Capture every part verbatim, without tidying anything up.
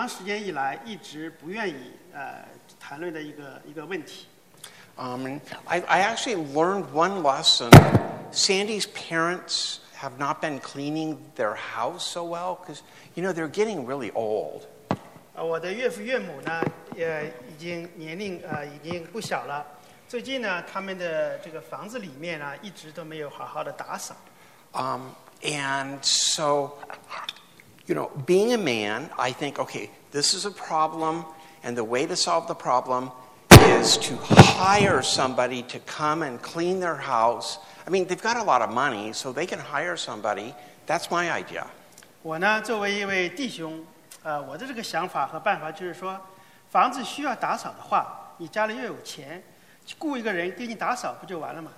长时间以来一直不愿意呃谈论的一个一个问题。 Um, and I, I actually learned one lesson. Sandy's parents have not been cleaning their house so well because, you know, they're getting really old. 呃，我的岳父岳母呢，呃，已经年龄呃已经不小了。最近呢，他们的这个房子里面呢，一直都没有好好的打扫。 Um, and so, you know, being a man, I think, okay, this is a problem, and the way to solve the problem is to hire somebody to come and clean their house. I mean, they've got a lot of money, so they can hire somebody. That's my idea. 我呢，作为一位弟兄，呃，我的这个想法和办法就是说，房子需要打扫的话，你家里又有钱，雇一个人给你打扫，不就完了吗？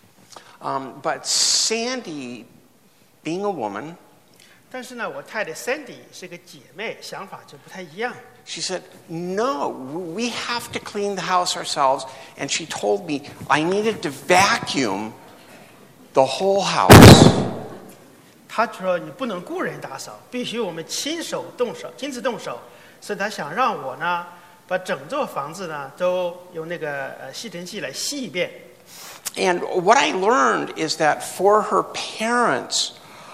Um, but Sandy, being a woman, 但是呢，我太太 Sandy 是个姐妹，想法就不太一样。 she said, no, we have to clean the house ourselves. And she told me I needed to vacuum the whole house. 她说你不能雇人打扫，必须我们亲手动手，亲自动手。所以她想让我呢，把整座房子呢都用那个呃吸尘器来吸一遍。 And what I learned is that for her parents,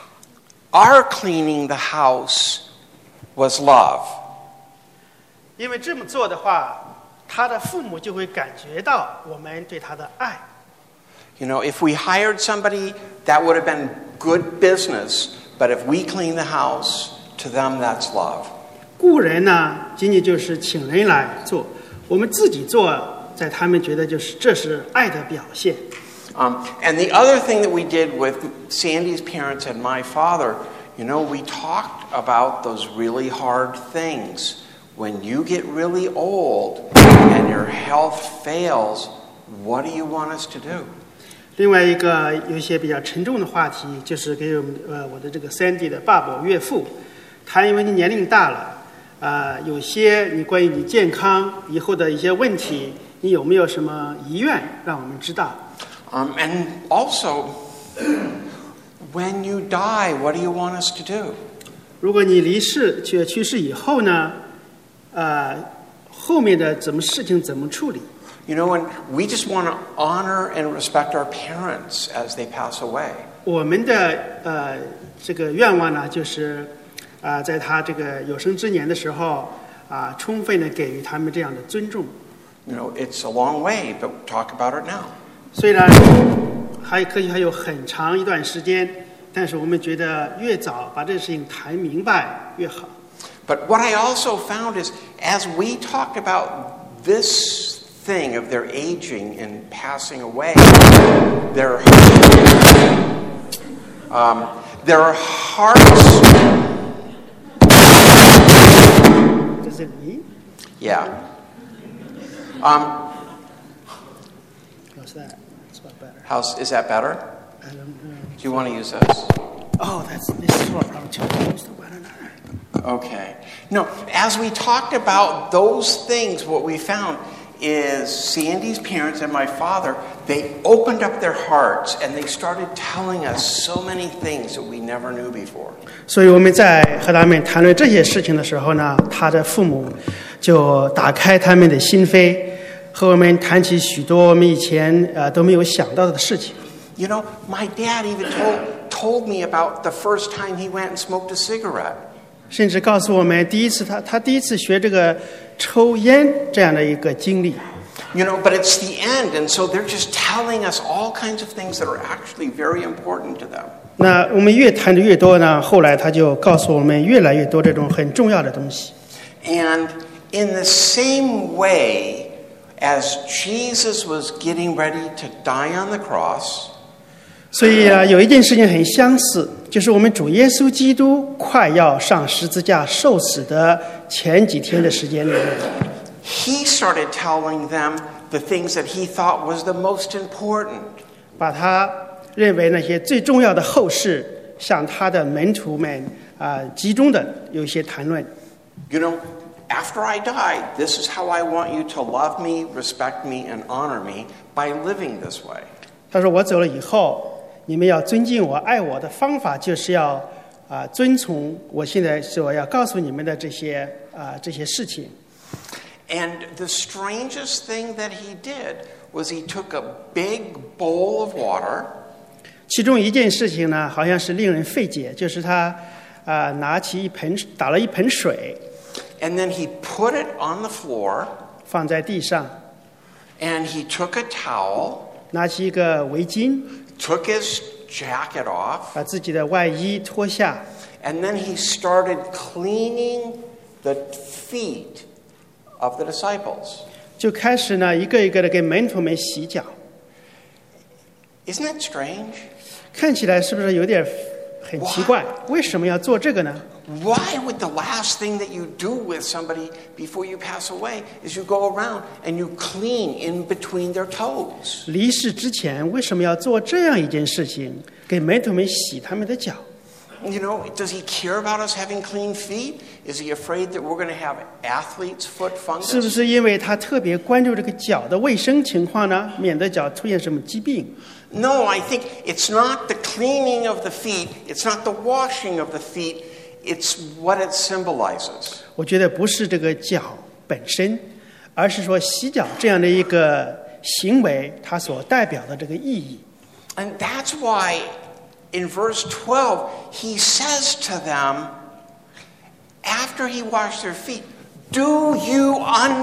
our cleaning the house was love. 因为这么做的话，她的父母就会感觉到我们对她的爱。 You know, if we hired somebody, that would have been good business. But if we clean the house, to them, that's love. 雇人呢，仅仅就是请人来做，我们自己做，在他们觉得就是这是爱的表现。 Um, and the other thing that we did with Sandy's parents and my father, you know, we talked about those really hard things. When you get really old and your health fails, what do you want us to do? 另外一个有一些比较沉重的话题，就是给我们呃我的这个 Sandy 的爸爸岳父，他因为你年龄大了，啊、呃，有些你关于你健康以后的一些问题，你有没有什么遗愿，让我们知道？ Um, and also, when you die, what do you want us to do? 如果你离世去去世以后呢，呃，后面的怎么事情怎么处理？ You know, and we just want to honor and respect our parents as they pass away. 我们的呃这个愿望呢，就是啊、呃，在他这个有生之年的时候啊、呃，充分的给予他们这样的尊重。 You know, it's a long way, but talk about it now. 虽然还可以还有很长一段时间，但是我们觉得越早把这个事情谈明白越好。 But what I also found is, as we talked about this thing of their aging and passing away, their um, their hearts. Does it mean? Yeah. Um, How's that? It's about better. how's is that better? I don't know. Do you want to use this? Oh, that's this is what I'm too close to one another. Okay. No, as we talked about those things, what we found is Sandy's parents and my father, they opened up their hearts and they started telling us so many things that we never knew before. 所以我们在和他们谈论这些事情的时候呢，他的父母就打开他们的心扉，和我们谈起许多我们以前呃都没有想到的事情。 You know, my dad even told told me about the first time he went and smoked a cigarette. 甚至告诉我们第一次他他第一次学这个抽烟这样的一个经历。 You know, but it's the end, and so they're just telling us all kinds of things that are actually very important to them. 那我们越谈的越多呢，后来他就告诉我们越来越多这种很重要的东西。 And in the same way as Jesus was getting ready to die on the cross, 所以啊，有一件事情很相似，就是我们主耶稣基督快要上十字架受死的前几天的时间里面， he started telling them the things that he thought was the most important. 把他认为那些最重要的后事，向他的门徒们啊、呃、集中的有一些谈论。 You know, after I die, this is how I want you to love me, respect me, and honor me by living this way. 他说：“我走了以后，你们要尊敬我、爱我的方法，就是要啊、遵从我现在所要告诉你们的这些啊、这些事情。 And the strangest thing that he did was he took a big bowl of water. 其中一件事情呢，好像是令人费解，就是他啊、拿起一盆打了一盆水， And then he put it on the floor, 放在地上， and he took a towel, 拿起一个围巾， took his jacket off, 把自己的外衣脱下， and then he started cleaning the feet of the disciples. 就开始呢一个一个的给门徒们洗脚。 Isn't that strange? 看起来是不是有点很奇怪？为什么要做这个呢？ Why would the last thing that you do with somebody before you pass away is you go around and you clean in between their toes? 离世之前为什么要做这样一件事情，给门徒们洗他们的脚？ You know, does he care about us having clean feet? Is he afraid that we're going to have athlete's foot 是不 fungus? 是因为他特别关注这个脚的卫生情况呢？免得脚出现什么疾病？ No, I think it's not the cleaning of the feet. It's not the washing of the feet. It's what it symbolizes. 我觉得不是这个脚本身，而是说洗脚这样的一个行为，它所代表的这个意义。 And that's why in verse twelve, he says to them, after he washed their feet, do you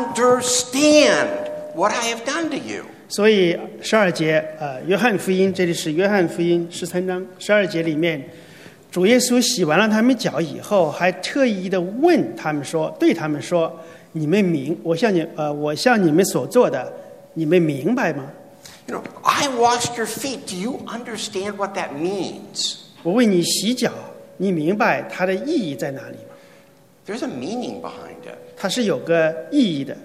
understand what I have done to you? 所以十二节，呃，约翰福音，这里是约翰福音十三章十二节里面，主耶稣洗完了他们脚以后，还特意的问他们说，对他们说：“你们明，我向你，呃，我向你们所做的，你们明白吗？ You know, I washed your feet. Do you understand what that means? 我为你洗脚，你明白它的意义在哪里吗？ There's a meaning behind it. 它是有个意义的。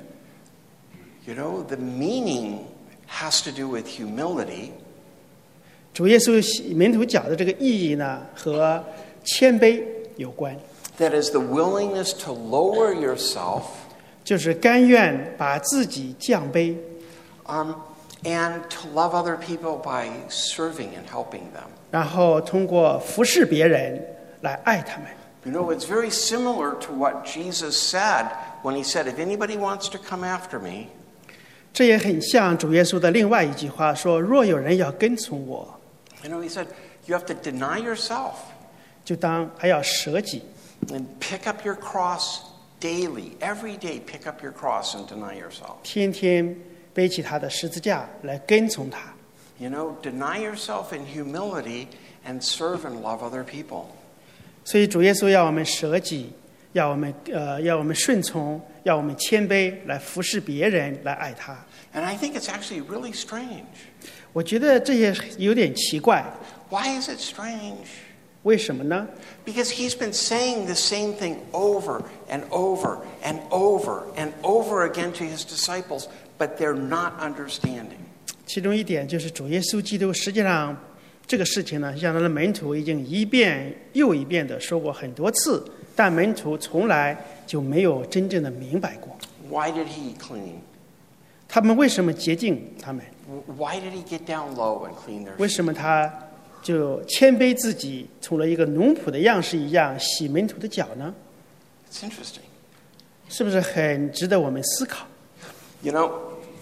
You know, the meaning has to do with humility. 主耶稣洗门徒脚的这个意义呢，和谦卑有关， That is the willingness to lower yourself 就是甘愿把自己降卑， um, and to love other people by serving and helping them. 然后通过服侍别人来爱他们。 You know, it's very similar to what Jesus said when he said, if anybody wants to come after me, 这也很像主耶稣的另外一句话说：“若有人要跟从我， you know, he said, you have to deny yourself 就当还要舍己， and pick up your cross daily. Every day, pick up your cross and deny yourself. 天天背起他的十字架来跟从他。 You know, deny yourself in humility and serve and love other people. ” 所以主耶稣要我们舍己，要我们呃要我们顺从，要我们谦卑，来服侍别人，来爱他。 And I think it's actually really strange. 我觉得这也有点奇怪， Why is it strange? 为什么呢？ Because he's been saying the same thing over and over and over and over again to his disciples, but they're not understanding. 其中一点就是主耶稣基督实际上这个事情呢，向他的门徒已经一遍又一遍的说过很多次，但门徒从来就没有真正的明白过。 Why did he clean? 他们为什么洁净他们？ Why did he get down low and clean their 为 feet? 什么他就谦卑自己，从了一个奴仆的样式一样洗门徒的脚呢？ It's interesting. 是不是很值得我们思考？ You know,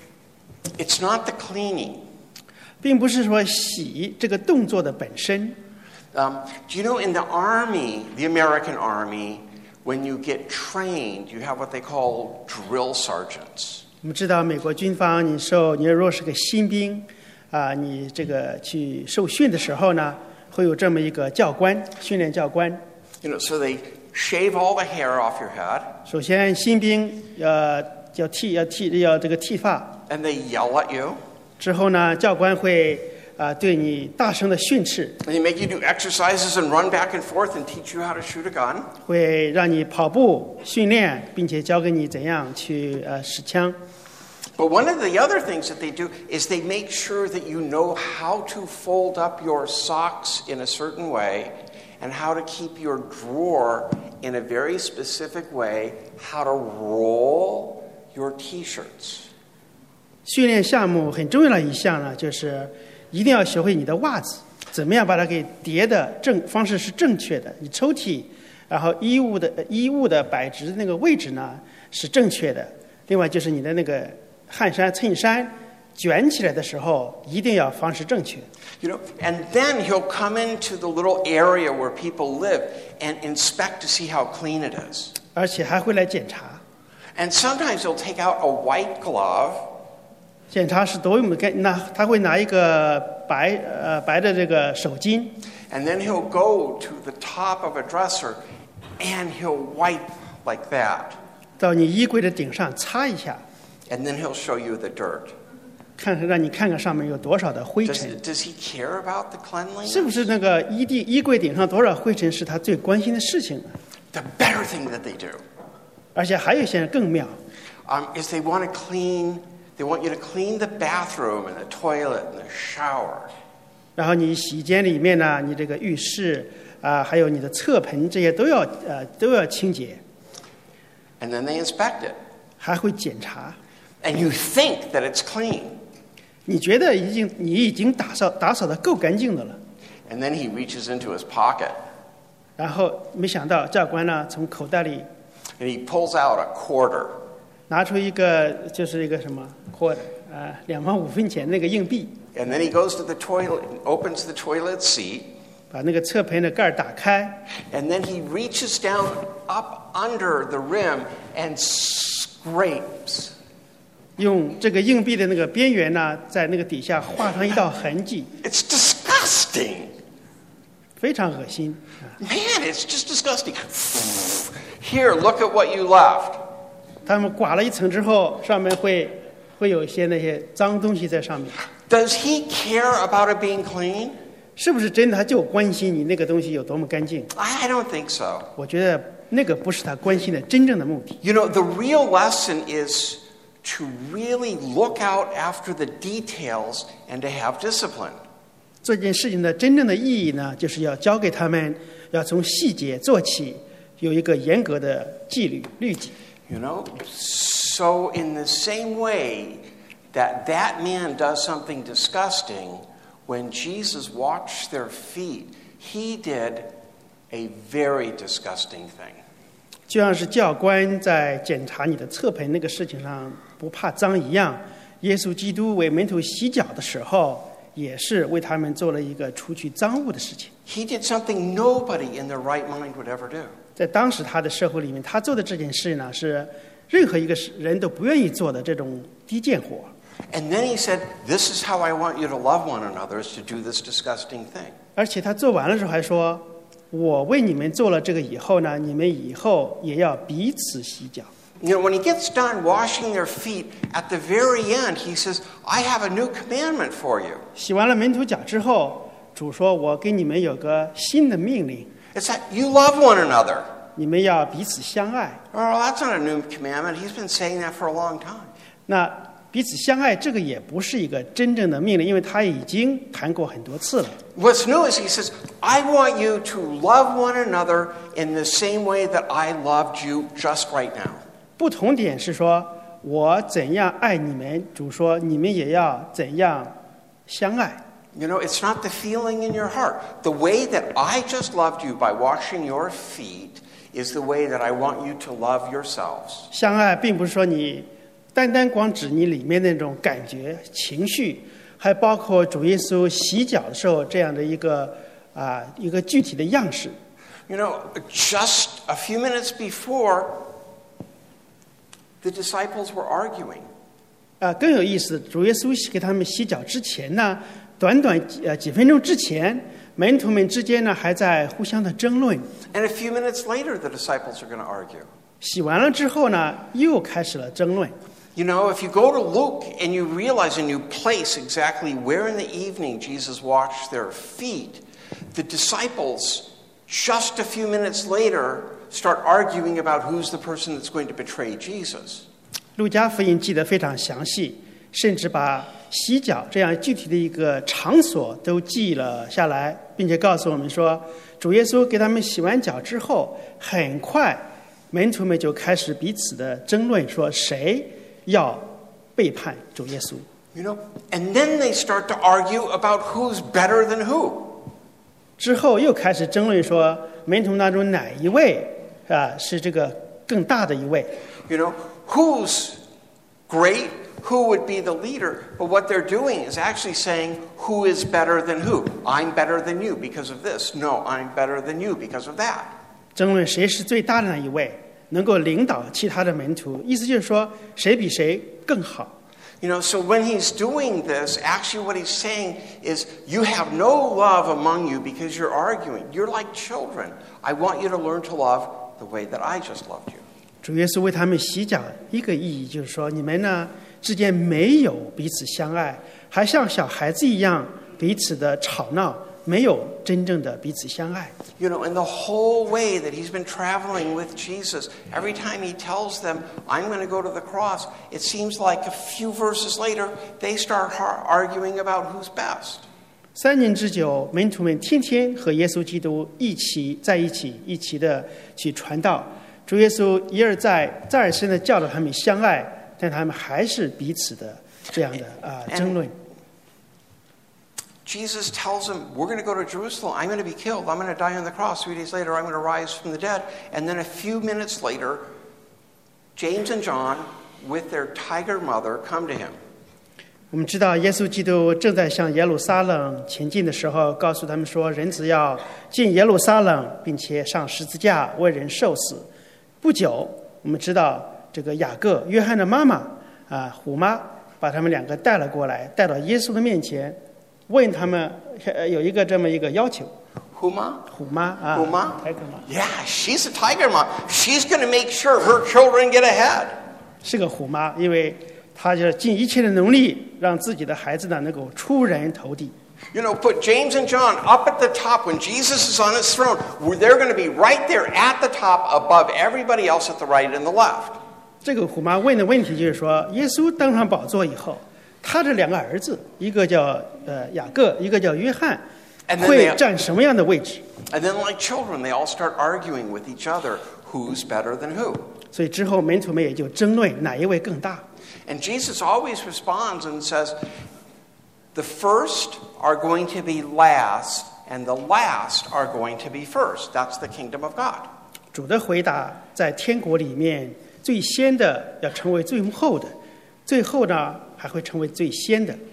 it's not the cleaning. 并不是说洗这个动作的本身。 Um, do you know in the army, the American army, when you get trained, you have what they call drill sergeants. 我们知道美国军方，你受你若是个新兵，啊，你这个去受训的时候呢，会有这么一个教官，训练教官。 You know, so they shave all the hair off your head, 首先，新兵呃要剃要剃要这个剃发， and they yell at you, 之后呢，教官会啊对你大声的训斥， and they make you do exercises and run back and forth and teach you how to shoot a gun. 会让你跑步训练，并且教给你怎样去呃使枪。 But one of the other things that they do is they make sure that you know how to fold up your socks in a certain way and how to keep your drawer in a very specific way, how to roll your T-shirts. 训练项目很重要的一项呢，就是一定要学会你的袜子怎么样把它给叠的正方式是正确的？你抽屉，然后衣物的衣物的摆置的那个位置呢是正确的。另外就是你的那个汗衫、衬衫卷起来的时候，一定要方式正确。 You know, and then he'll come into the little area where people live and inspect to see how clean it is. 而且还会来检查。 And sometimes he'll take out a white glove. 检查是多用的，那他会拿一个白呃白的这个手巾。 And then he'll go to the top of a dresser and he'll wipe like that. 到你衣柜的顶上擦一下。 And then he'll show you the dirt. 看看让你看看上面有多少的灰尘。 Does, does he care about the cleanliness? 是不是那个衣地衣柜顶上多少灰尘是他最关心的事情呢？ The better thing that they do. 而且还有一些人更妙。 Um, is they want to clean, they want you to clean the bathroom and the toilet and the shower. 然后你洗衣间里面呢，你这个浴室啊、呃，还有你的侧盆这些都要呃都要清洁。 And then they inspect it. 还会检查。 And you think that it's clean. 你觉得已经你已经打扫打扫得够干净的了。 And then he reaches into his pocket. 然后没想到教官呢从口袋里 And he pulls out a quarter. 拿出一个就是一个什么 quarter 啊，两毛五分钱那个硬币。 And then he goes to the toilet and opens the toilet seat. 把那个侧盆的盖儿打开。 And then he reaches down up under the rim and scrapes. 用这个硬币的那个边缘呢，在那个底下画上一道痕迹。 It's disgusting. 非常恶心。 Man, it's just disgusting. Here, look at what you left. 他们刮了一层之后，上面会会有一些那些脏东西在上面。 Does he care about it being clean? 是不是真的他就关心你那个东西有多么干净？ I don't think so. 我觉得那个不是他关心的真正的目的。 You know, the real lesson is to really look out after the details and to have discipline. 这件事情的真正的意义呢，就是要教给他们，要从细节做起，有一个严格的纪律律己。 You know, so in the same way that that man does something disgusting, when Jesus washed their feet, he did a very disgusting thing. 就像是教官在检查你的侧盆那个事情上不怕脏一样，耶稣基督为门徒洗脚的时候，也是为他们做了一个除去脏物的事情。 He did something nobody in their right mind would ever do. 在当时他的社会里面，他做的这件事呢，是任何一个人都不愿意做的这种低贱活。 And then he said, "This is how I want you to love one another, is to do this disgusting thing." 而且他做完了之后还说，我为你们做了这个以后呢，你们以后也要彼此洗脚。 You know, when he gets done washing their feet, at the very end, he says, "I have a new commandment for you." 洗完了门徒脚之后，主说：“我给你们有个新的命令， It's that you love one another. 你们要彼此相爱。” Oh, that's not a new commandment. He's been saying that for a long time. 那彼此相爱这个也不是一个真正的命令，因为他已经谈过很多次了。 What's new is he says, "I want you to love one another in the same way that I loved you just right now." 不同点是说，我怎样爱你们，主说你们也要怎样相爱。 You know, it's not the feeling in your heart. The way that I just loved you by washing your feet is the way that I want you to love yourselves. 相爱并不是说你单单光指你里面那种感觉、情绪，还包括主耶稣洗脚的时候这样的一个啊、一个具体的样式。 You know, just a few minutes before, the disciples were arguing. 啊，更有意思，主耶稣给他们洗脚之前呢，短短呃几分钟之前，门徒们之间呢还在互相的争论。 And a few minutes later, the disciples are going to argue. 洗完了之后呢，又开始了争论。 You know, if you go to Luke and you realize and you place exactly where in the evening Jesus washed their feet, the disciples, just a few minutes later, start arguing about who's the person that's going to betray Jesus. 路加福音记得非常详细，甚至把洗脚这样具体的一个场所都记了下来，并且告诉我们说，主耶稣给他们洗完脚之后，很快门徒们就开始彼此的争论，说谁要背叛主耶稣。 You know, and then they start to argue about who's better than who. 之后又开始争论说，门徒当中哪一位啊是这个更大的一位？ You know, who's great? Who would be the leader? But what they're doing is actually saying, who is better than who? I'm better than you because of this. No, I'm better than you because of that. 争论谁是最大的那一位，能够领导其他的门徒，意思就是说谁比谁更好。 You know, so when he's doing this, actually what he's saying is, you have no love among you because you're arguing. You're like children. I want you to learn to love the way that I just loved you. 主耶稣为他们洗脚，一个意义就是说，你们呢之间没有彼此相爱，还像小孩子一样彼此的吵闹，没有真正的彼此相爱。 You know, in the whole way that he's been traveling with Jesus, every time he tells them, I'm going to go to the cross, it seems like a few verses later, they start arguing about who's best. 三年之久，门徒们天天和耶稣基督一起在一起，一起的去传道。主耶稣一而再、再而三的教导他们相爱，但他们还是彼此的这样的啊、呃、争论。 Jesus tells them, we're going to go to Jerusalem. I'm going to be killed. I'm going to die on the cross. Three days later, I'm going to rise from the dead. And then a few minutes later, James and John, with their tiger mother, come to him. 我们知道耶稣基督正在向耶路撒冷前进的时候，告诉他们说，人子要进耶路撒冷，并且上十字架为人受死。不久，我们知道这个雅各、约翰的妈妈啊，虎妈把他们两个带了过来，带到耶稣的面前，问他们有一个这么一个要求。 Huma? 虎妈啊， Huma? tiger mom. Yeah, she's a tiger mom. She's going to make sure her children get ahead. 是个虎妈，因为她就尽一切的努力，让自己的孩子呢能够出人头地。 You know, put James and John up at the top when Jesus is on his throne. They're going to be right there at the top above everybody else at the right and the left. 这个虎妈问的问题就是说，耶稣登上宝座以后，他这两个儿子，一个叫呃雅各，一个叫约翰，会占什么样的位置？ And then, like children, they all start arguing with each other, who's better than who. 所以之后门徒们也就争论哪一位更大。 And Jesus always responds and says, the first are going to be last, and the last are going to be first. That's the kingdom of God. 主的回答在天国里面，最先的要成为最后的，最后呢还会成为最先的。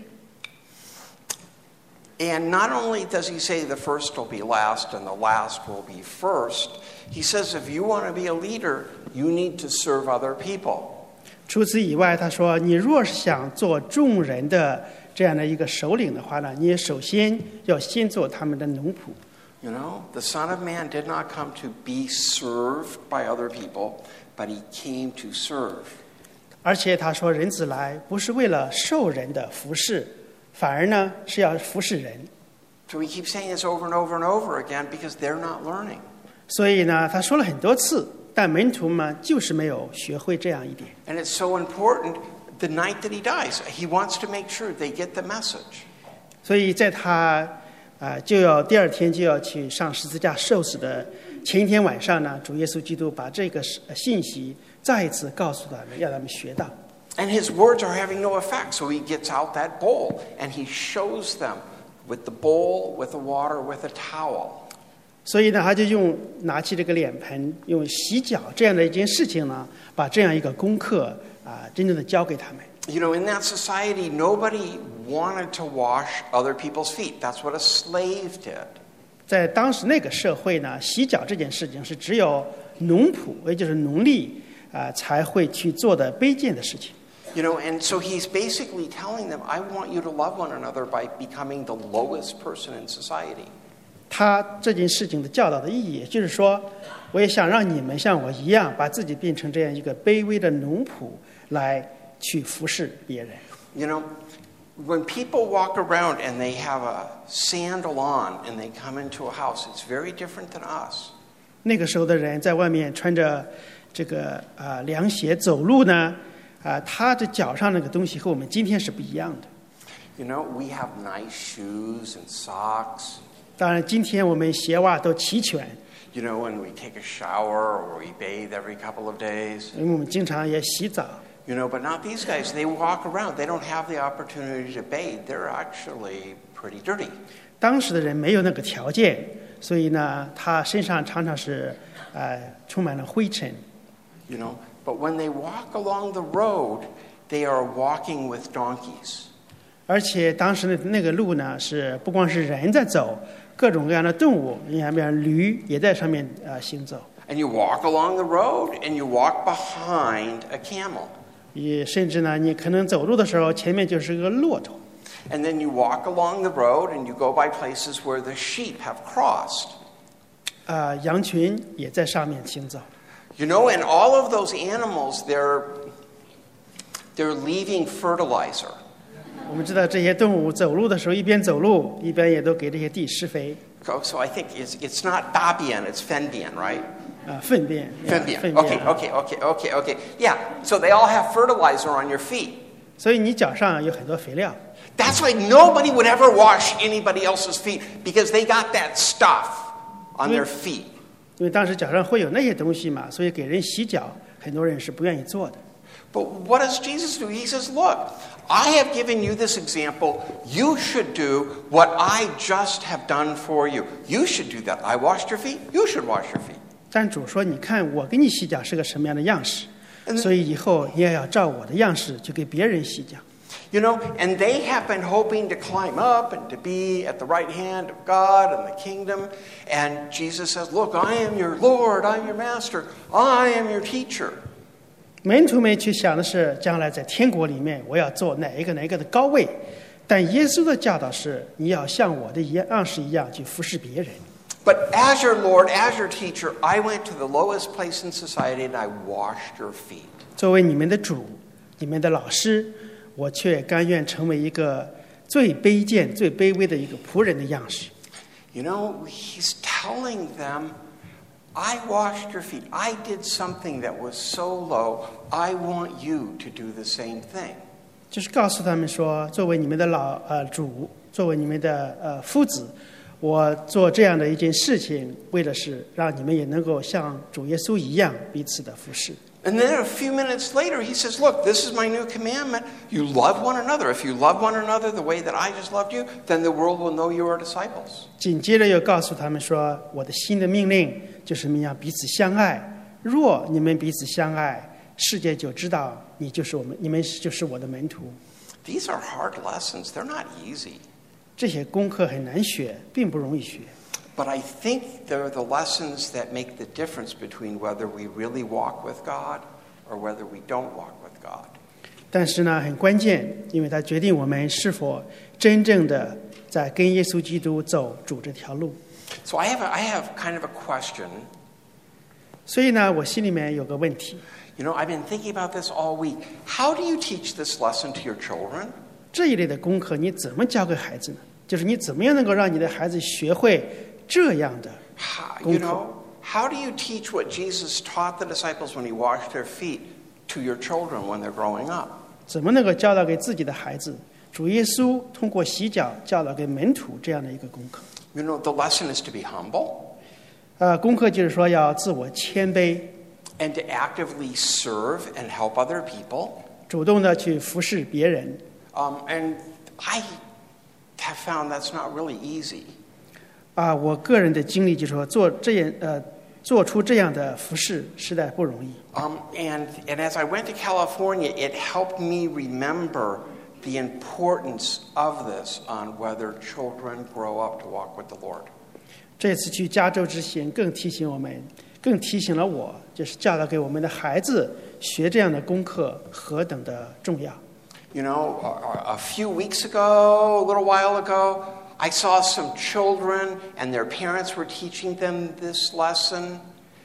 And not only does he say the first will be last and the last will be first, he says if you want to be a leader, you need to serve other people. 除此以外，他说，你若是想做众人的这样的一个首领的话呢，你也首先要先做他们的奴仆。 You know, the Son of Man did not come to be served by other people, but he came to serve. 而且他说，人子来不是为了受人的服侍，反而呢是要服侍人。 So he keeps saying this over and over and over again because they're not learning. 所以呢，他说了很多次，但门徒们就是没有学会这样一点。 And it's so important. The night that he dies, he wants to make sure they get the message. 所以在他啊、呃、就要第二天就要去上十字架受死的前一天晚上呢，主耶稣基督把这个信息再一次告诉他们，让他们学到。 And his words are having no effect, so he gets out that bowl and he shows them with the bowl, with the water, with a towel. 所以呢，他就用拿起这个脸盆，用洗脚这样的一件事情呢，把这样一个功课啊，真正的教给他们。 You know, in that society, nobody wanted to wash other people's feet. That's what a slave did. 在当时那个社会呢，洗脚这件事情是只有农仆，也就是奴隶啊，才会去做的卑贱的事情。 You know, and so he's basically telling them, I want you to love one another by becoming the lowest person in society. 他这件事情的教导的意义，就是说，我也想让你们像我一样，把自己变成这样一个卑微的奴仆，来去服侍别人。 You know, when people walk around and they have a sandal on and they come into a house, it's very different than us. 那个时候的人在外面穿着这个啊、呃、凉鞋走路呢，啊、呃，他的脚上那个东西和我们今天是不一样的。 You know, we have nice shoes and socks. 当然，今天我们鞋袜都齐全。 You know, when we take a shower or we bathe every couple of days. 因为我们经常也洗澡。 You know, but not these guys. They walk around. They don't have the opportunity to bathe. They're actually pretty dirty. 当时的人没有那个条件， 所以呢，他身上常常是呃充满了灰尘。 You know, but when they walk along the road, they are walking with donkeys. 而且当时的那个路呢，是不光是人在走，各种各样的动物，你看，比如驴也在上面呃行走。 And you walk along the road, and you walk behind a camel. 也甚至呢，你可能走路的时候，前面就是个骆驼。 And then you walk along the road, and you go by places where the sheep have crossed. 啊、呃，羊群也在上面行走。 You know, and all of those animals, they're they're leaving fertilizer. 我们知道这些动物走路的时候，一边走路一边也都给这些地施肥。 So, so I think it's it's not dabian, it's fenbian, right? 啊，粪便。 粪便。Okay, okay, okay, okay, okay. Yeah. So they all have fertilizer on your feet. 所以你脚上有很多肥料。 That's why nobody would ever wash anybody else's feet because they got that stuff on their feet. 因为当时脚上会有那些东西嘛，所以给人洗脚，很多人是不愿意做的。 But what does Jesus do? He says, "Look, I have given you this example. You should do what I just have done for you. You should do that. I washed your feet. You should wash your feet." 但主说：“你看我给你洗脚是个什么样的样式，所以以后你也要照我的样式去给别人洗脚。” You know, and they have been hoping to climb up and to be at the right hand of God and the kingdom. And Jesus says, "Look, I am your Lord. I am your master. I am your teacher." 门徒们去想的是，将来在天国里面，我要做哪一个哪一个的高位。但耶稣的教导是，你要像我的样式一样去服侍别人。 But as your Lord, as your teacher, I went to the lowest place in society and I washed your feet. 作为你们的主，你们的老师，我却甘愿成为一个最卑贱、最卑微的一个仆人的样式。 You know, he's telling them, I washed your feet. I did something that was so low. I want you to do the same thing. 就是告诉他们说，作为你们的老呃主，作为你们的呃夫子，我做这样的一件事情，为的是让你们也能够像主耶稣一样彼此的服侍。 And then a few minutes later, he says, "Look, this is my new commandment. You love one another. If you love one another the way that I just loved you, then the world will know you are disciples." 紧接着又告诉他们说，我的新的命令就是你们要彼此相爱。若你们彼此相爱，世界就知道你就是我们，你们就是我的门徒。 These are hard lessons. They're not easy. 这些功课很难学，并不容易学。 But I think they're the lessons that make the difference between whether we really walk with God or whether we don't walk with God. 但是呢，很关键，因为它决定我们是否真正的在跟耶稣基督走主这条路。 So I have, a, I have kind of a question. 所以呢，我心里面有个问题。 You know, I've been thinking about this all week. How do you teach this lesson to your children? 这一类的功课你怎么教给孩子呢？就是你怎么样能够让你的孩子学会这样的功 You 课？ know, how do you teach what Jesus taught the disciples when he washed their feet to your children when they're growing up? 怎么能够教导给自己的孩子？主耶稣通过洗脚教导给门徒这样的一个功课。 You know, the lesson is to be humble 呃，功课就是说要自我谦卑， and to actively serve and help other people. 主动的去服侍别人。 Um, and I have found that's not really easy. 啊，我个人的经历就是说，做这样呃，做出这样的服饰实在不容易。 Um, and, and as I went to California, it helped me remember the importance of this on whether children grow up to walk with the Lord. 这次去加州之前，更提醒我们，更提醒了我，就是教导给我们的孩子学这样的功课何等的重要。 You know, a, a few weeks ago, a little while ago, I saw some children and their parents were teaching them this lesson,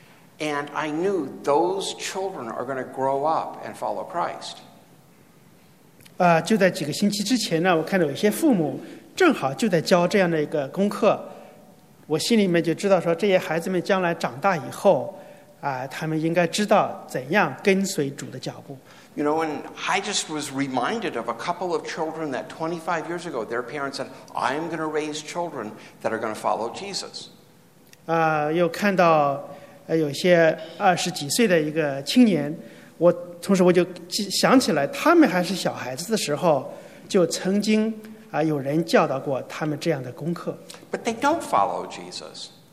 and I knew those children are going to grow up and follow Christ. 啊、呃，就在几个星期之前呢，我看到有些父母正好就在教这样的一个功课，我心里面就知道说，这些孩子们将来长大以后，啊、呃，他们应该知道怎样跟随主的脚步。 You know, and I just was reminded of a couple of children that twenty-five years ago, their parents said, I am going to raise children that are going to follow Jesus. 啊、呃，又看到呃有些二十几岁的一个青年，我同时我就想起来，他们还是小孩子的时候，就曾经啊、呃、有人教导过他们这样的功课。 But they don't follow Jesus.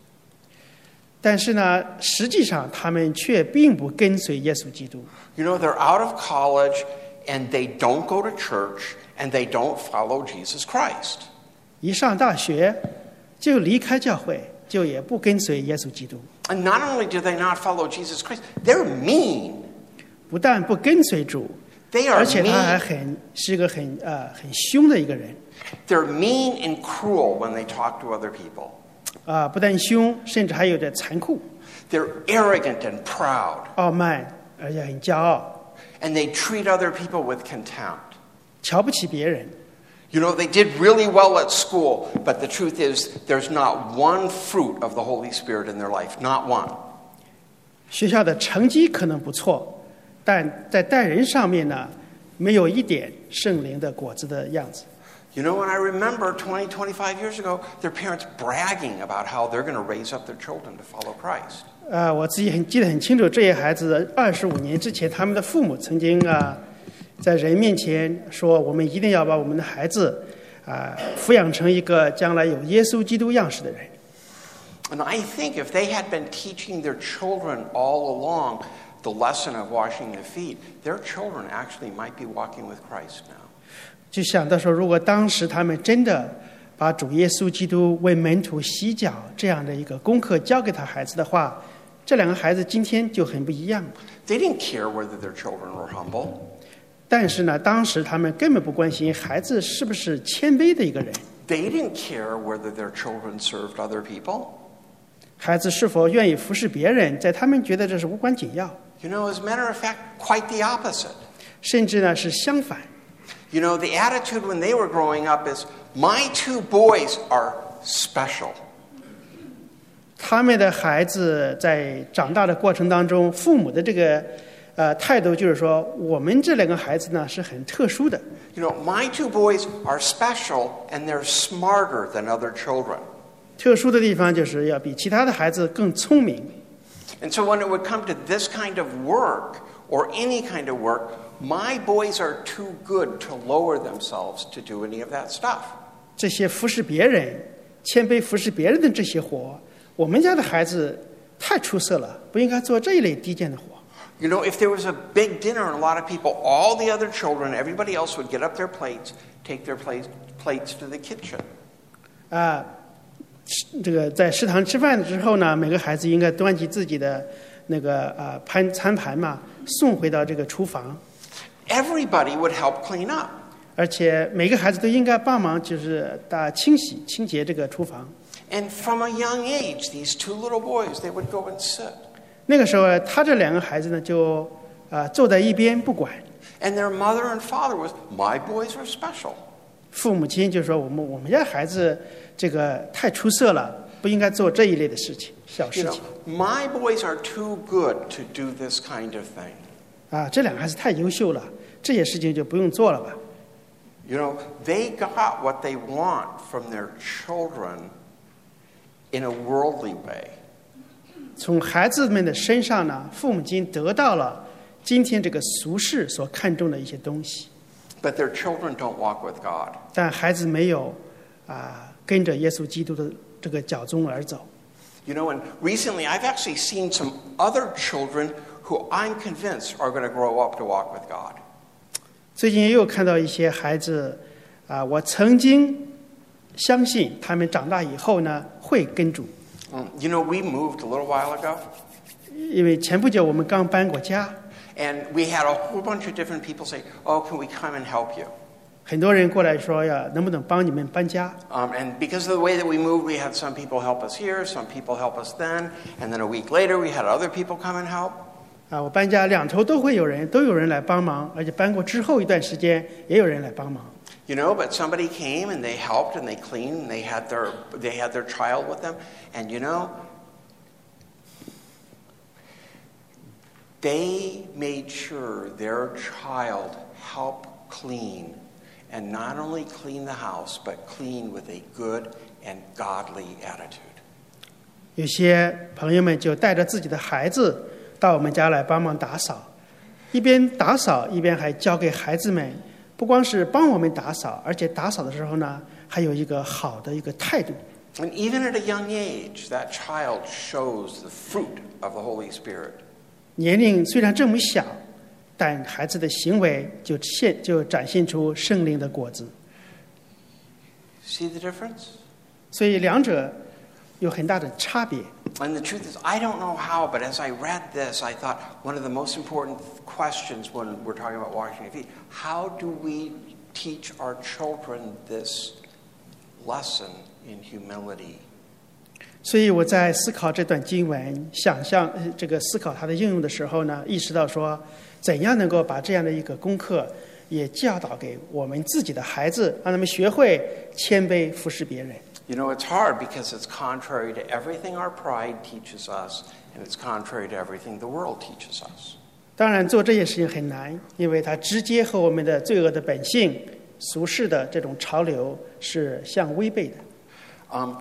但是呢，实际上他们却并不跟随耶稣基督。 You know, they're out of college and they don't go to church and they don't follow Jesus Christ. 一上大学就离开教会，就也不跟随耶稣基督。 And not only do they not follow Jesus Christ, they're mean. 不但不跟随主， They are 而且他还 mean. 很是个很呃很凶的一个人 They're mean and cruel when they talk to other people. 啊、不但凶，甚至还有点残酷、 They're arrogant and proud. 傲慢，而且很骄傲， And they treat other people with contempt. 瞧不起别人。 You know, they did really well at school, but the truth is there's not one fruit of the Holy Spirit in their life. Not one. 学校的成绩可能不错，但在待人上面呢，没有一点圣灵的果子的样子。 You know, when I remember twenty, twenty-five years ago, their parents bragging about how they're going to raise up their children to follow Christ. 呃，我自己很记得很清楚，这些孩子二十五年之前，他们的父母曾经啊，在人面前说，我们一定要把我们的孩子啊抚养成一个将来有耶稣基督样式的人。 And I think if they had been teaching their children all along the lesson of washing the feet, their children actually might be walking with Christ now. 就想到说，如果当时他们真的把主耶稣基督为门徒洗脚这样的一个功课交给他孩子的话，这两个孩子今天就很不一样。 They didn't care whether their children were humble. 但是呢，当时他们根本不关心孩子是不是谦卑的一个人， They didn't care whether their children served other people. 孩子是否愿意服侍别人，在他们觉得这是无关紧要， You know, as a matter of fact, quite the opposite. 甚至呢是相反。 You know, the attitude when they were growing up is, my two boys are special. 他们的孩子在长大的过程当中，父母的这个呃态度就是说，我们这两个孩子呢是很特殊的。 You know, my two boys are special and they're smarter than other children. 特殊的地方就是要比其他的孩子更聪明。 And so when it would come to this kind of work or any kind of work, my boys are too good to lower themselves to do any of that stuff. 这些服侍别人、谦卑服侍别人的这些活，我们家的孩子太出色了，不应该做这一类低贱的活。 You know, if there was a big dinner and a lot of people, all the other children, everybody else would get up their plates, take their plates, plates to the kitchen. 啊，这个在食堂吃饭的时候呢，每个孩子应该端起自己的那个啊盘餐盘嘛，送回到这个厨房， Everybody would help clean up. 而且每个孩子都应该帮忙，就是打清洗、清洁这个厨房。 And from a young age, these two little boys, they would go and sit. 那个时候，他这两个孩子呢，就啊坐在一边不管， And their mother and father was, my boys are special. 父母亲就说我们我们家孩子这个太出色了，不应该做这一类的事情，小 You 事 know, 情 my boys are too good to do this kind of thing. 啊。这两个孩子太优秀了，这些事情就不用做了吧。 You know, they got what they want from their children in a worldly way. 从孩子们的身上呢，父母亲得到了今天这个俗世所看重的一些东西， But their children don't walk with God. 但孩子没有啊跟着耶稣基督的这个脚踪而走。 You know, and recently I've actually seen some other children who I'm convinced are going to grow up to walk with God. 最近也有看到一些孩子啊，我曾经相信他们长大以后呢会跟主， Um, you know, we moved a little while ago, 因为前不久我们刚搬过家， and we had a whole bunch of different people say, oh, can we come and help you? 很多人过来说呀，能不能帮你们搬家？ Um, and because of the way that we moved, we had some people help us here, some people help us then, and then a week later we had other people come and help. 啊，我搬家两头都会有人，都有人来帮忙，而且搬过之后一段时间也有人来帮忙。 You know, but somebody came and they helped and they cleaned and they had their they had their child with them, and you know, they made sure their child helped clean, and not only clean the house, but clean with a good and godly attitude. 有些朋友们就带着自己的孩子到我们家来帮忙打扫，一边打扫一边还教给孩子们，不光是帮我们打扫，而且打扫的时候呢，还有一个好的一个态度。 And even at a young age, that child shows the fruit of the Holy Spirit. 年龄虽然这么小，但孩子的行为就现就展现出圣灵的果子。 See the difference? 所以两者有很大的差别。 And the truth is, I don't know how, but as I read this, I thought one of the most important questions when we're talking about washing your feet, how do we teach our children this lesson in humility? 所以我在思考这段经文，想象呃这个思考它的应用的时候呢，意识到说，怎样能够把这样的一个功课也教导给我们自己的孩子，让他们学会谦卑服侍别人。 You know, it's hard because it's contrary to everything our pride teaches us, and it's contrary to everything the world teaches us. 当然，做这件事情很难，因为它直接和我们的罪恶的本性、俗世的这种潮流是相违背的。 Um,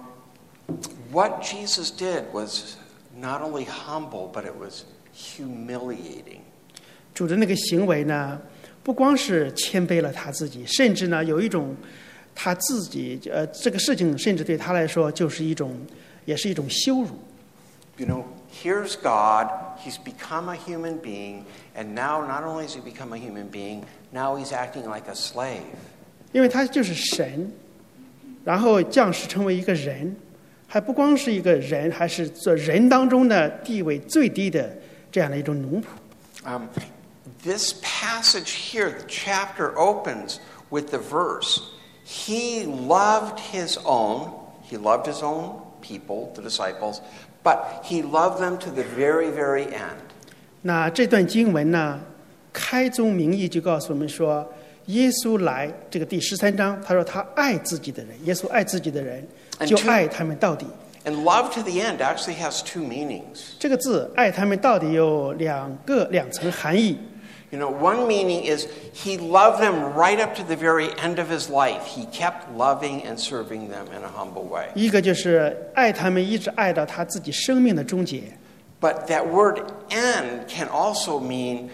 what Jesus did was not only humble, but it was humiliating. 主的那个行为呢，不光是谦卑了他自己，甚至呢有一种他自己呃这个事情，甚至对他来说就是一种，也是一种羞辱。 You know, here's God, he's become a human being, and now not only has he become a human being, now he's acting like a slave. 因为他就是神，然后降世成为一个人，还不光是一个人，还是做人当中的地位最低的这样的一种奴仆。 Um, this passage here, the chapter opens with the verse, he loved his own, he loved his own people, the disciples, but he loved them to the very, very end. 那这段经文呢，开宗明义就告诉我们说，耶稣来这个第十三章，他说他爱自己的人，耶稣爱自己的人，就爱他们到底。 And love to the end actually has two meanings. 这个字爱他们到底有两个两层含义。 You know, one meaning is he loved them right up to the very end of his life. He kept loving and serving them in a humble way. 一个就是爱他们，一直爱到他自己生命的终结。 But that word end can also mean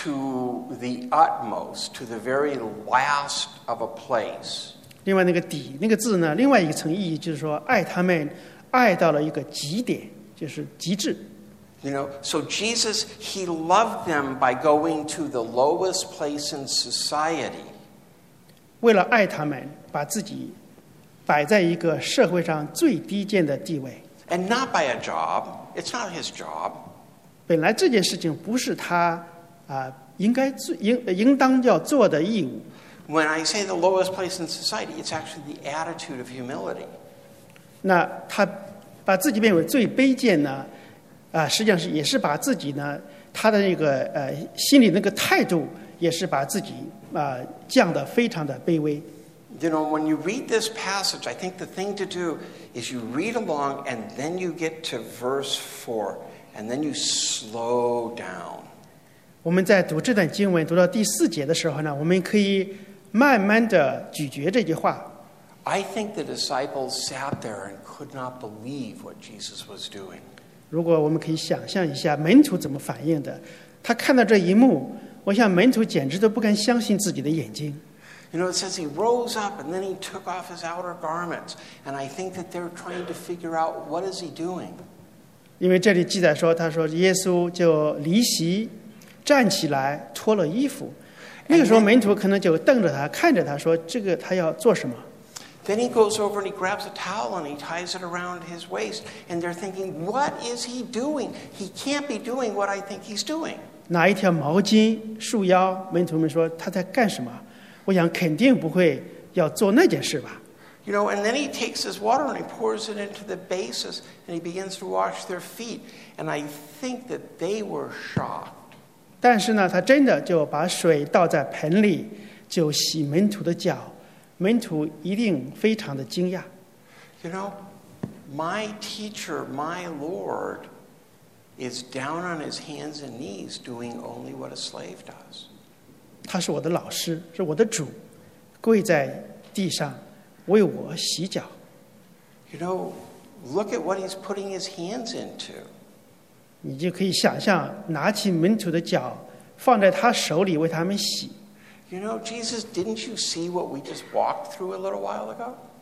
to the utmost, to the very last of a place. 另外那个底那个字呢，另外一层意义就是说，爱他们爱到了一个极点，就是极致。 You know, so Jesus, he loved them by going to the lowest place in society. 为了爱他们，把自己摆在一个社会上最低贱的地位。 And not by a job. It's not his job. 本来这件事情不是他啊、应该做应应当要做的义务。 When I say the lowest place in society, it's actually the attitude of humility. 那他把自己变为最卑贱呢？啊、实际上是也是把自己呢，他的那个呃心里那个态度，也是把自己啊、降得非常的卑微。 You know, when you read this passage, I think the thing to do is you read along and then you get to verse four, and then you slow down. 我们在读这段经文读到第四节的时候呢，我们可以慢慢的咀嚼这句话。 I think the disciples sat there and could not believe what Jesus was doing. 如果我们可以想象一下门徒怎么反应的，他看到这一幕，我想门徒简直都不敢相信自己的眼睛。 You know, it says he rose up and then he took off his outer garments. And I think that they're trying to figure out, what is he doing? 因为这里记载说，他说耶稣就离席，站起来脱了衣服。那个时候门徒可能就瞪着他，看着他说：“这个他要做什么？” Then he goes over and he grabs a towel and he ties it around his waist. And they're thinking, what is he doing? He can't be doing what I think he's doing. 拿一条毛巾束腰，门徒们说他在干什么？我想肯定不会要做那件事吧。 You know, and then he takes his water and he pours it into the bases and he begins to wash their feet. And I think that they were shocked. 但是呢，他真的就把水倒在盆里，就洗门徒的脚。门徒一定非常的惊讶。 You know, my teacher, my Lord, is down on his hands and knees doing only what a slave does. 他是我的老师，是我的主，跪在地上为我洗脚。 You know, look at what he's putting his hands into. 你就可以想象，拿起门徒的脚，放在他手里为他们洗。 You know, Jesus, didn't you see what we just walked through a little while ago?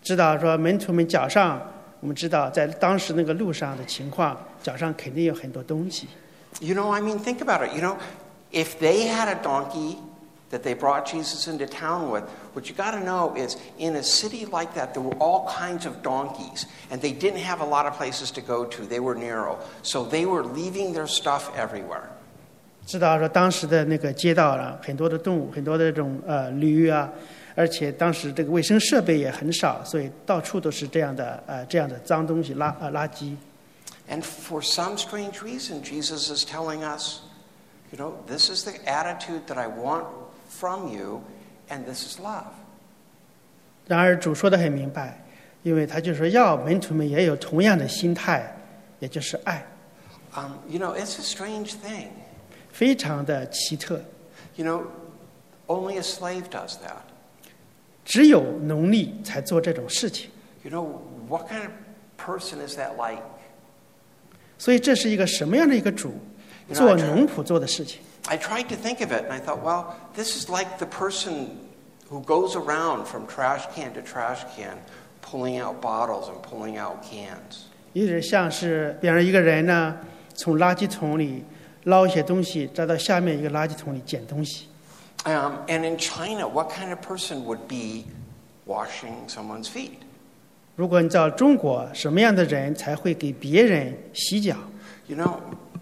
知道说门徒们脚上，我们知道在当时那个路上的情况，脚上肯定有很多东西。 You know, I mean, think about it. You know, if they had a donkey that they brought Jesus into town with, what you got to know is in a city like that, there were all kinds of donkeys, and they didn't have a lot of places to go to. They were narrow. So they were leaving their stuff everywhere. 知道说当时的那个街道上很多的动物，很多的这种呃驴啊，而且当时这个卫生设备也很少，所以到处都是这样的呃这样的脏东西垃呃垃圾。 And for some strange reason, Jesus is telling us, you know, this is the attitude that I want from you, and this is love. 然而主说的很明白，因为他就说要门徒们也有同样的心态，也就是爱。 Um, you know, it's a strange thing. 非常的奇特。 You know, only a slave does that. 只有奴隶才做这种事情。 You know, what kind of person is that like? 所以这是一个什么样的一个主，做农仆做的事情。 I tried to think of it, and I thought, well, this is like the person who goes around from trash can to trash can, pulling out bottles and pulling out cans. 有点像是，比方说一个人呢，从垃圾桶里捞一些东西，再到下面一个垃圾桶里捡东西。 Um, and in China, what kind of person would be washing someone's feet? 如果你照中国，什么样的人才会给别人洗脚？ You know,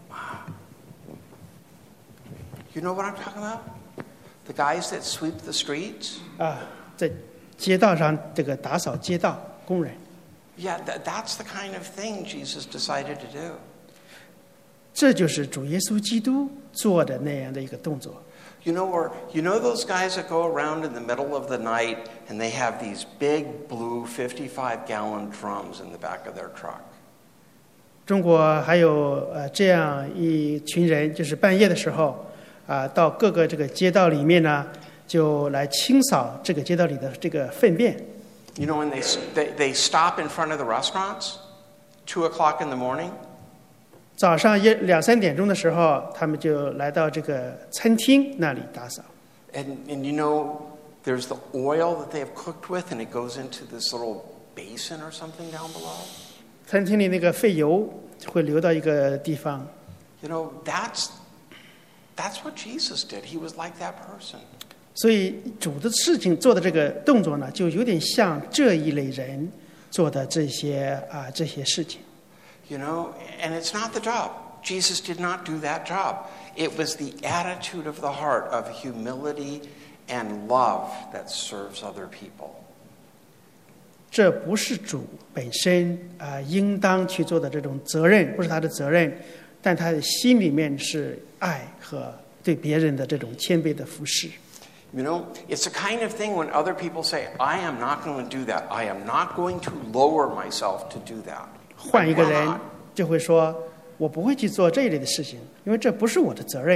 you know what I'm talking about? The guys that sweep the streets? 啊，在街道上这个打扫街道工人。 Yeah, that, that's the kind of thing Jesus decided to do. 这就是主耶稣基督做的那样的一个动作。 You know, or you know those guys that go around in the middle of the night and they have these big blue fifty-five gallon drums in the back of their truck. 中国还有呃这样一群人，就是半夜的时候啊、呃，到各个这个街道里面呢，就来清扫这个街道里的这个粪便。 You know, when they they, they stop in front of the restaurants, two o'clock in the morning. 早上一两三点钟的时候，他们就来到这个餐厅那里打扫。 And and you know, there's the oil that they have cooked with, and it goes into this little basin or something down below. 餐厅里那个废油会流到一个地方。 You know, that's that's what Jesus did. He was like that person. 所以主的事情做的这个动作呢，就有点像这一类人做的这些啊这些事情。 You know, and it's not the job. Jesus did not do that job. It was the attitude of the heart of humility and love that serves other people. 这不是主本身啊、呃、应当去做的这种责任，不是他的责任，但他的心里面是爱和对别人的这种谦卑的服侍。 You know, it's the kind of thing when other people say, I am not going to do that. I am not going to lower myself to do that. 换一个人就会说，我不会去做这一类的事情，因为这不是我的责任。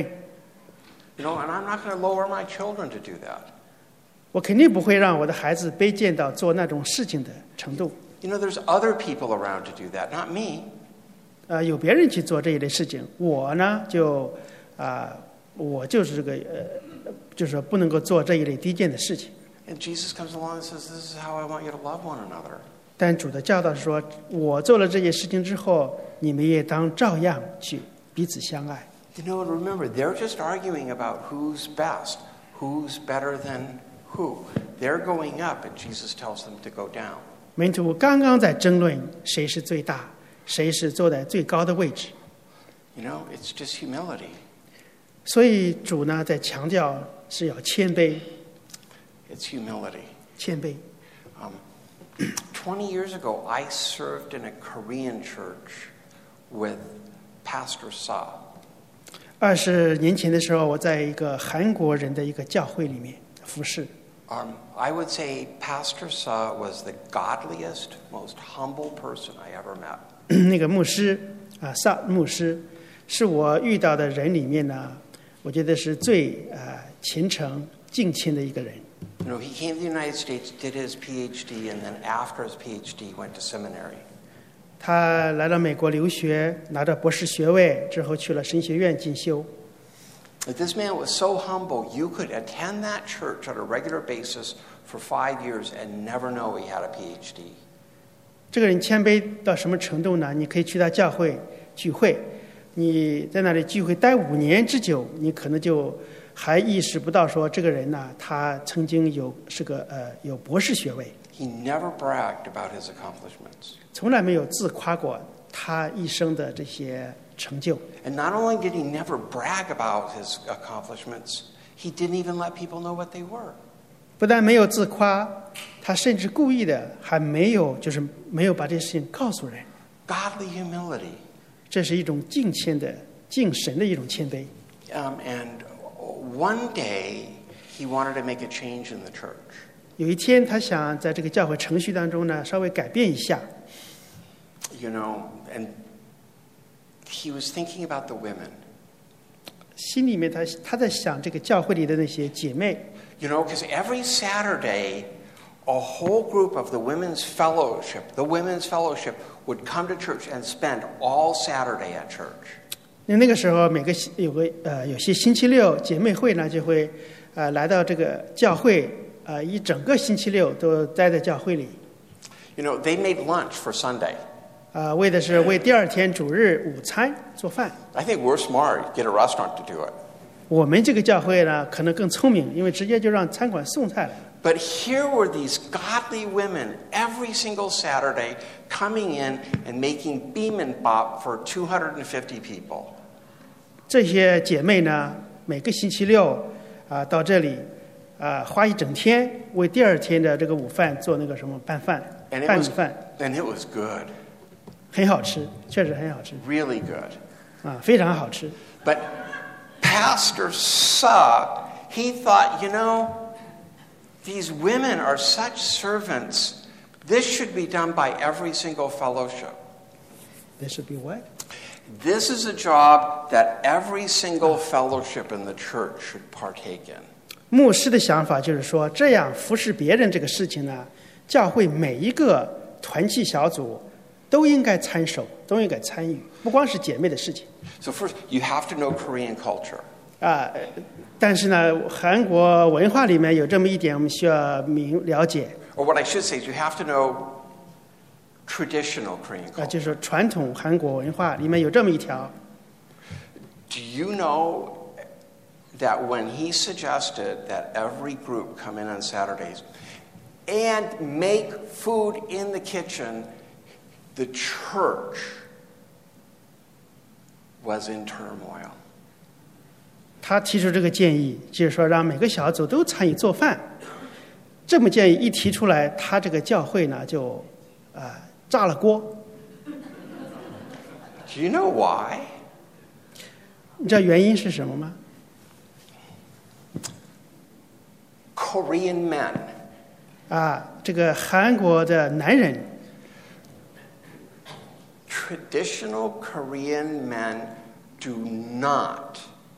You know, and I'm not going to lower my children to do that. 我肯定不会让我的孩子卑贱到做那种事情的程度。 You know, there's other people around to do that, not me. 呃，有别人去做这一类事情，我呢就啊、呃，我就是这个呃，就是说不能够做这一类低贱的事情。 And Jesus comes along and says, this is how I want you to love one another. 但主的教导是说，我做了这些事情之后，你们也当照样去彼此相爱。 You know, and remember, they're just arguing about who's best, who's better than who. They're going up, and Jesus tells them to go down. 门徒刚刚在争论谁是最大，谁是坐在最高的位置。 You know, it's just humility. 所以主呢，在强调是要谦卑。 It's humility. 谦卑。 Um, twenty years ago, I served in a Korean church with Pastor Sa. 二十年前的时候，我在一个韩国人的一个教会里面服侍。 Um, I would say Pastor Sa was the godliest, most humble person I ever met. 那个牧师啊，萨牧师是我遇到的人里面呢，我觉得是最啊虔诚敬虔的一个人。 You know, he came to the United States, did his PhD, and then after his PhD, he went to seminary. 他来到美国留学，拿到博士学位之后，去了神学院进修。 But this man was so humble, you could attend that church on a regular basis for five years and never know he had a P H D. 这个人谦卑到什么程度呢？你可以去他教会聚会，你在那里聚会待五年之久，你可能就还意识不到说这个人呢，他曾经有是个呃有博士学位。 He never bragged about his accomplishments. 从来没有自夸过他一生的这些成就。 And not only did he never brag about his accomplishments, he didn't even let people know what they were. 不但没有自夸，他甚至故意的还没有就是没有把这事情告诉人。 Godly humility. 这是一种敬谦的敬神的一种谦卑。 Um, and one day he wanted to make a change in the church. 有一天，他想在这个教会程序当中呢，稍微改变一下。 You know, and he was thinking about the women. 心里面他他在想这个教会里的那些姐妹。 You know, because every Saturday, a whole group of the women's fellowship, the women's fellowship would come to church and spend all Saturday at church. 那那个时候，每个有个呃有些星期六姐妹会呢，就会呃来到这个教会，呃一整个星期六都待在教会里。 You know, they made lunch for Sunday. 啊、呃，为的是为第二天主日午餐做饭。 I think we're smart. Get a restaurant to do it. 我们这个教会呢，可能更聪明，因为直接就让餐馆送菜来。 But here were these godly women every single Saturday coming in and making bibimbap for two hundred fifty people. 这些姐妹呢，每个星期六啊、呃、到这里啊、呃、花一整天为第二天的这个午饭做那个什么拌饭、拌米饭。 And it was good. 很好吃，确实很好吃。 Really good. 啊，非常好吃。 But Pastor Suh, he thought, you know, these women are such servants. This should be done by every single fellowship. This should be what? This is a job that every single fellowship in the church should partake in. 牧师的想法就是说，这样服侍别人这个事情呢，教会每一个团契小组都应该参手，都应该参与，不光是姐妹的事情。 So first, you have to know Korean culture. 啊，但是呢，韩国文化里面有这么一点，我们需要明了解。 Or what I should say is, you have to know traditional Korean 啊， culture. 就是传统韩国文化里面有这么一条。 Do you know that when he suggested that every group come in on Saturdays and make food in the kitchen, the church was in turmoil. 他提出这个建议，就是说让每个小组都参与做饭。这么建议一提出来，他这个教会呢就啊、呃、炸了锅。 Do you know why? 你知道原因是什么吗？ Korean men. 啊，这个韩国的男人。 Traditional Korean men do not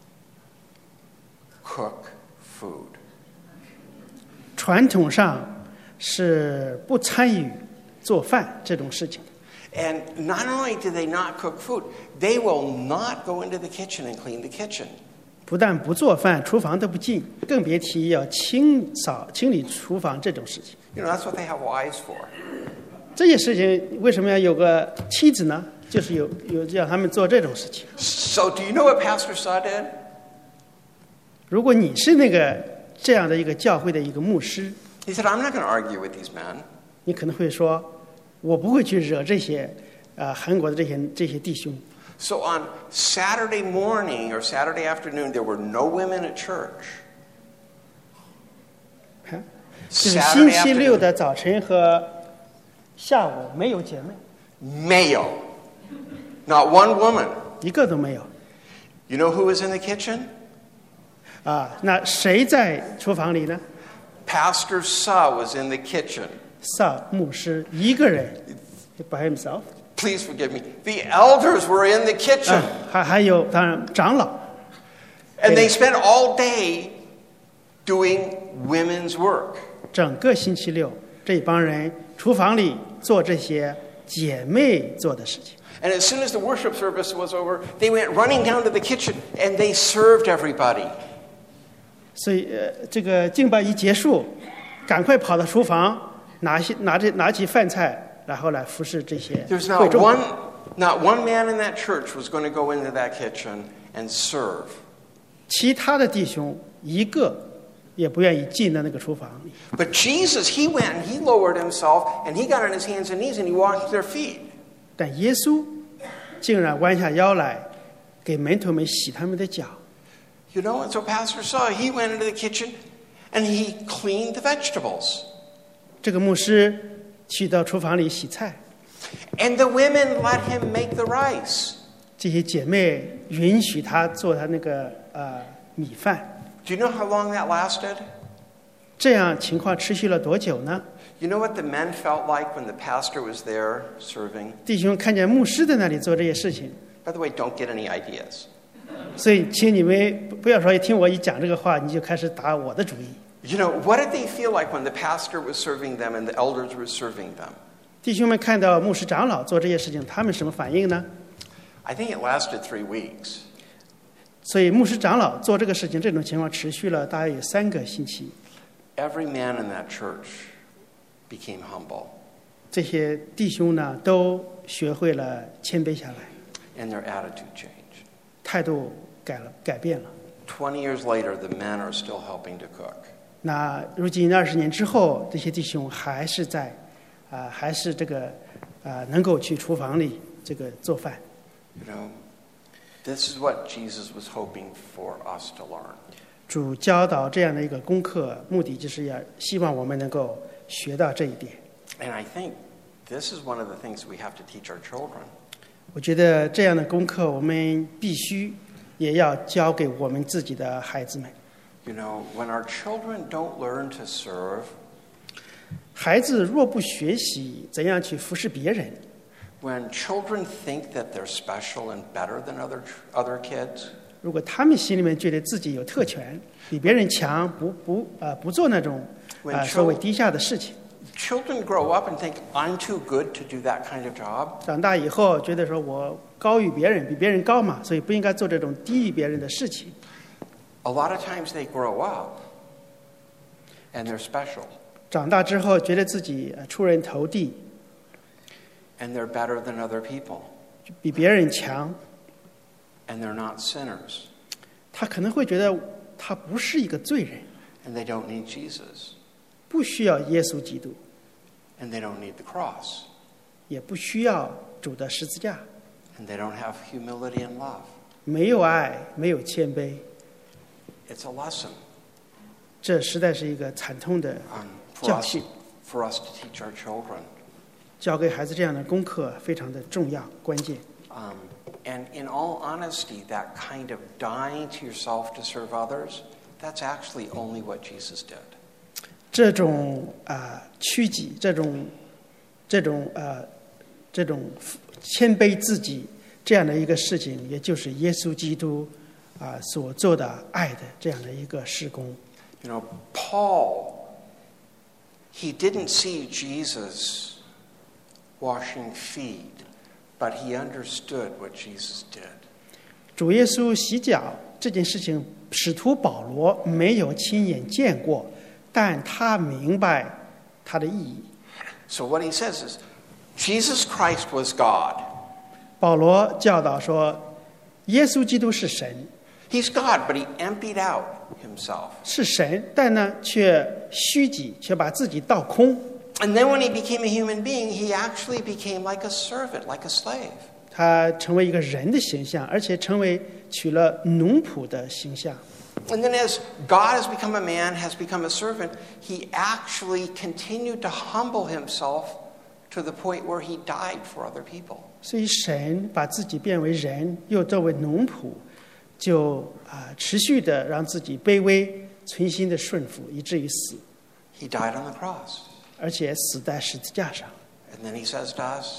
cook food. 传统上是不参与做饭这种事情。 And not only do they not cook food, they will not go into the kitchen and clean the kitchen. 不但不做饭，厨房都不进，更别提要清扫、清理厨房这种事情。 You know, that's what they have wives for. 这些事情为什么要有个妻子呢？就是有有让他们做这种事情。 So do you know what Pastor Suh did? 如果你是那个这样的一个教会的一个牧师， He said, I'm not going to argue with these men. 你可能会说，我不会去惹这些呃韩国的这些这些弟兄。 So on Saturday morning or Saturday afternoon, there were no women at church. 就是星期六的早晨和下午没有姐妹。 Male. Not one woman. 一个都没有。 You know who was in the kitchen? 啊，那谁在厨房里呢？ Pastor Suh was in the kitchen. 萨牧师一个人 by himself. Please forgive me. The elders were in the kitchen. 啊，还还有当然长老。 And they spent all day doing women's work. 整个星期六，这帮人厨房里做这些姐妹做的事情。 And as soon as the worship service was over, they went running down to the kitchen and they served everybody. 所以，呃，这个敬拜一结束，赶快跑到厨房，拿起拿着拿起饭菜，然后来服侍这些 There's 会 not 众。 one, not one man in that church was going to go into that kitchen and serve. 其他的弟兄一个也不愿意进到那个厨房里。 But Jesus, he went and he lowered himself and he got on his hands and knees and he washed their feet. 但耶稣竟然弯下腰来，给门徒们洗他们的脚。 You know, and so Pastor saw, he went into the kitchen and he cleaned the vegetables. 这个牧师去到厨房里洗菜， And the women let him make the rice. 这些姐妹允许他做他那个呃米饭。 Do you know how long that lasted? 这样情况持续了多久呢？ You know what the men felt like when the pastor was there serving? 弟兄看见牧师在那里做这些事情， By the way, don't get any ideas. 所以请你们不要说一听我一讲这个话，你就开始打我的主意。 You know, what did they feel like when the pastor was serving them and the elders were serving them? 弟兄们看到牧师长老做这些事情，他们什么反应呢？ I think it lasted three weeks. 所以牧师长老做这个事情，这种情况持续了大约有三个星期。 Every man in that church became humble, 这些弟兄呢，都学会了谦卑下来， and their attitude changed. 态度改了，改变了。 Twenty years later, the men are still helping to cook. 那如今二十年之后，这些弟兄还是在，啊、还是这个，啊、能够去厨房里这个做饭。 You know, this is what Jesus was hoping for us to learn. 主教导这样的一个功课，目的就是要希望我们能够学到这一点。 And I think this is one of the things we have to teach our children. 我觉得这样的功课，我们必须也要教给我们自己的孩子们。 You know, when our children don't learn to serve, 孩子若不学习怎样去服侍别人， when children think that they're special and better than other other kids, 如果他们心里面觉得自己有特权，比别人强，不不呃不做那种啊、呃、所谓低下的事情， children grow up and think, I'm too good to do that kind of job. 长大以后觉得说我高于别人，比别人高嘛，所以不应该做这种低于别人的事情。 A lot of times they grow up and they're special 长大之后觉得自己呃出人头地， and they're better than other people 比别人强， and they're not sinners 他可能会觉得他不是一个罪人， and they don't need Jesus 不需要耶稣基督， and they don't need the cross 也不需要主的十字架， and they don't have humility and love. 没有爱，没有谦卑， It's a lesson 这实在是一个惨痛的 um, for 教 us 训。 for us to teach our children. 教给孩子这样的功课非常的重要关键。 Um, and in all honesty, that kind of dying to yourself to serve others, that's actually only what Jesus did. 这种啊、呃、屈己，这种这种呃这种谦卑自己这样的一个事情，也就是耶稣基督啊、呃、所做的爱的这样的一个事工。 You know, Paul, he didn't see Jesus washing feet, but he understood what Jesus did. 主耶稣洗脚这件事情，使徒保罗没有亲眼见过，但他明白它的意义。 So what he says is, Jesus Christ was God. 保罗教导说，耶稣基督是神， He's God, but he emptied out himself. 是神，但呢却虚己，却把自己倒空。 And then when he became a human being, he actually became like a servant, like a slave. 他成为一个人的形象，而且成为取了奴仆的形象。 And then as God has become a man, has become a servant, he actually continued to humble himself to the point where he died for other people. 所以神把自己变为人，又作为奴仆，就啊、持续的让自己卑微，存心的顺服，以至于死， He died on the cross. 而且死在十字架上。 And then he says to us,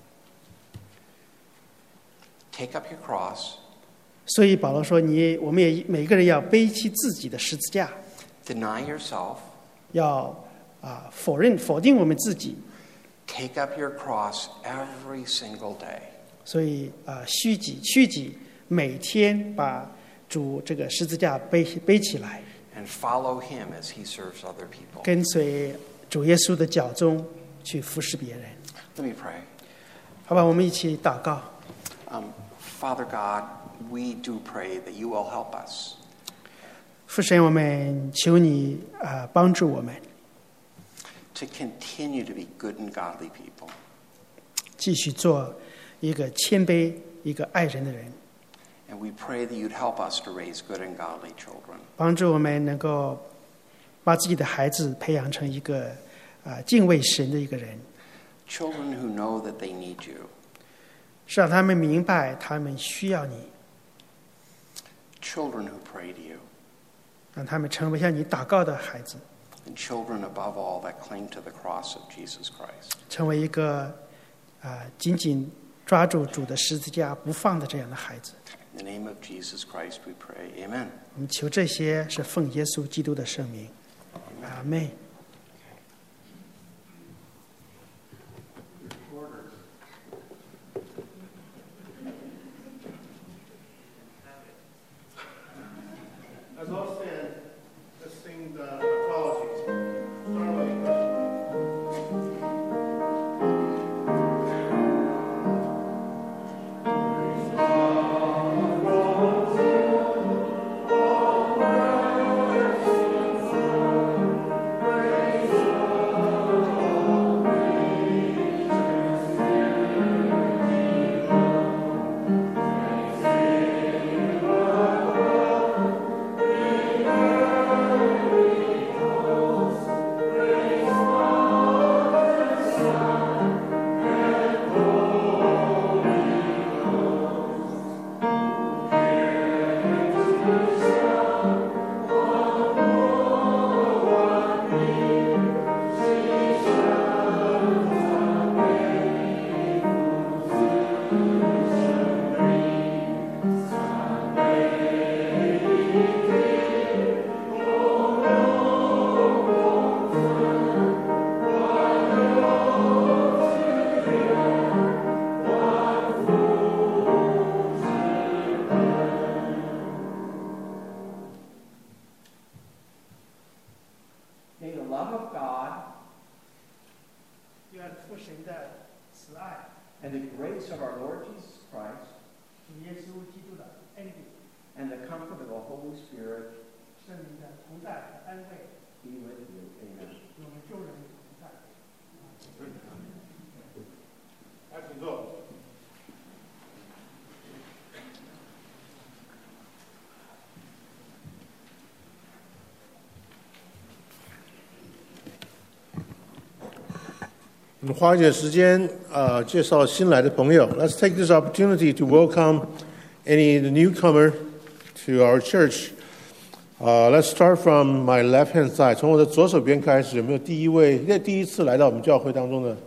take up your cross, 所以保罗说你，我们也每个人要背起自己的十字架， deny yourself, 要啊、否认否定我们自己， take up your cross every single day. 所以啊、呃，虚己屈己，每天把主这个十字架背背起来， and follow him as he serves other people. 跟随主耶稣的脚踪去服侍别人。 Let me pray. 好吧，我们一起祷告。 Um, Father God, we do pray that you will help us 父神，我们求你啊、呃、帮助我们， to continue to be good and godly people. 继续做一个谦卑、一个爱人的人， And we pray that you'd help us to raise good and godly children. 帮助我们能够把自己的孩子培养成一个啊、呃、敬畏神的一个人， Children who know that they need you. 是让他们明白他们需要你， Children who pray to you. 让他们成为向你祷告的孩子， And children above all that cling to the cross of Jesus Christ. 成为一个啊、呃、紧紧抓住主的十字架不放的这样的孩子。 In the name of Jesus Christ we pray. Amen. 我们求这些是奉耶稣基督的圣名，阿们。 As all stand, let's sing the apologies. Start with a question. May the love of God 愿父神的慈爱， and the grace of our Lord Jesus Christ 主耶稣基督的恩典， and the comfort of the Holy Spirit 圣灵的同在和安慰， be with you. Amen. 与我们众人同在。 来，请坐。我们花一点时间，呃，介绍新来的朋友。Let's take this opportunity to welcome any newcomer to our church. Uh, let's start from my left-hand side. 从我的左手边开始，有没有第一位？那第一次来到我们教会当中的？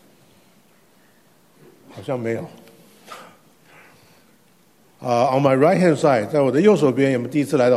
好像没有。Uh, on my right-hand side，在我的右手边有没有第一次来到？